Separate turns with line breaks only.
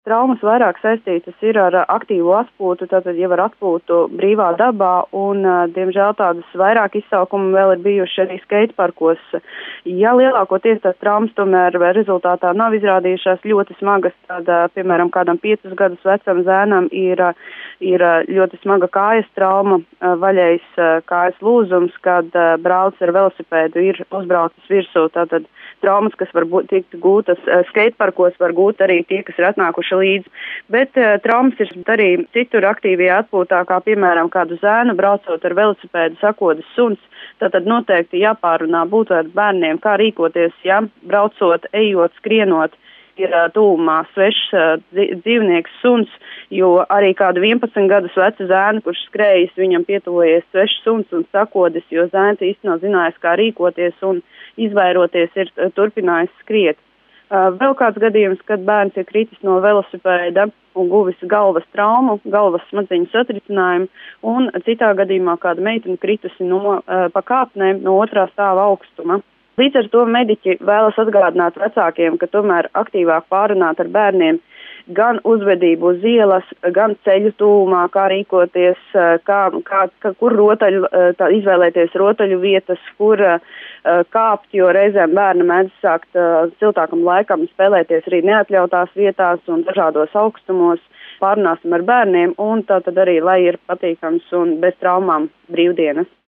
Traumas vairāk saistītas ir ar aktīvu atpūtu, tātad jau ar atpūtu brīvā dabā, un, diemžēl, tādas vairāk izsaukumi vēl ir bijuši arī skateparkos. Ja lielākoties tās traumas tomēr rezultātā nav izrādījušās ļoti smagas, tad, piemēram, kādam 5 gadus vecam zēnam ir ļoti smaga kājas trauma, vaļējs kājas lūzums, kad brauc ar velosipēdu ir uzbraucis virsū, tātad traumas, kas var tikt gūtas skateparkos, var gūt arī tie, kas ir atnākuši līdzi. Bet traumas ir arī citur aktīvajā atpūtā, kā piemēram kādu zēnu braucot ar velosipēdu sakodas suns. Tātad noteikti jāpārunā būtu ar bērniem, kā rīkoties, ja braucot, ejot, skrienot ir tuvumā svešs dzīvnieks suns, jo arī kādu 11 gadus vecu zēnu, kurš skrējis, viņam pietuvojies svešs suns un sakodis, jo zēns īsti nav zinājis, kā rīkoties un izvairoties ir turpinājis skriet. Vēl kāds gadījums, kad bērns ir kritis no velosipēda un guvis galvas traumu, galvas smadzeņu satricinājumu, un citā gadījumā kāda meitene kritusi pa kāpnēm no 2. stāva augstuma. Līdz ar to mediķi vēlas atgādināt vecākiem, ka tomēr aktīvāk pārunāt ar bērniem gan uzvedību uz ielas, gan ceļu tūmā, kā rīkoties, kur izvēlēties rotaļu vietas, kur kāpt, jo reizēm bērni mēdz sākt siltākam laikam spēlēties arī neatļautās vietās un dažādos augstumos. Pārunāsim ar bērniem un tā tad arī, lai ir patīkams un bez traumām brīvdienas.